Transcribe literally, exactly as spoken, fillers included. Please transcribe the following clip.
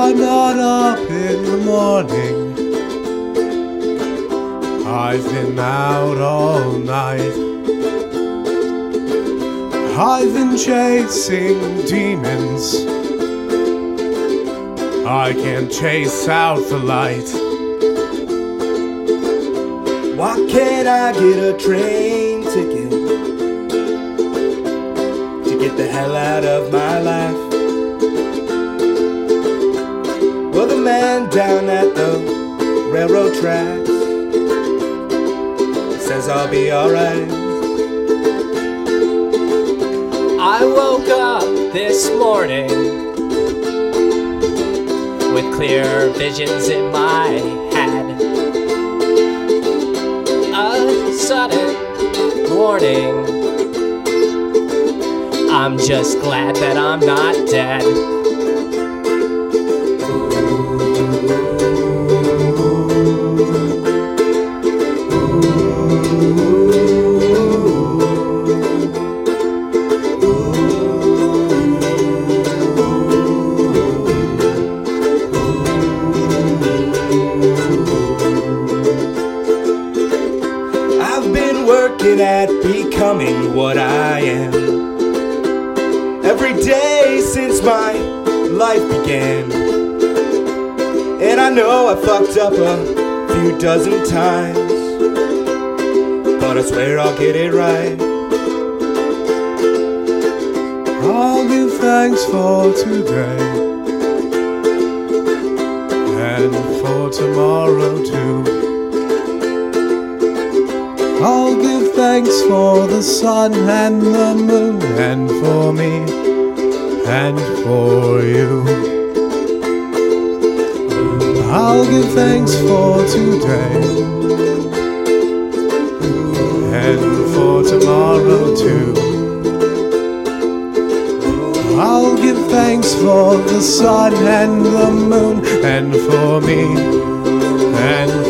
I'm not up in the morning. I've been out all night. I've been chasing demons. I can't chase out the light. Why can't I get a train ticket to get the hell out of my life? Well, the man down at the railroad tracks says I'll be alright. I woke up this morning with clear visions in my head. A sudden warning. I'm just glad that I'm not dead. Working at becoming what I am every day since my life began. And I know I fucked up a few dozen times, but I swear I'll get it right. I'll give thanks for today and for tomorrow too. I'll give thanks for the sun and the moon, and for me, and for you. I'll give thanks for today, and for tomorrow too. I'll give thanks for the sun and the moon, and for me, and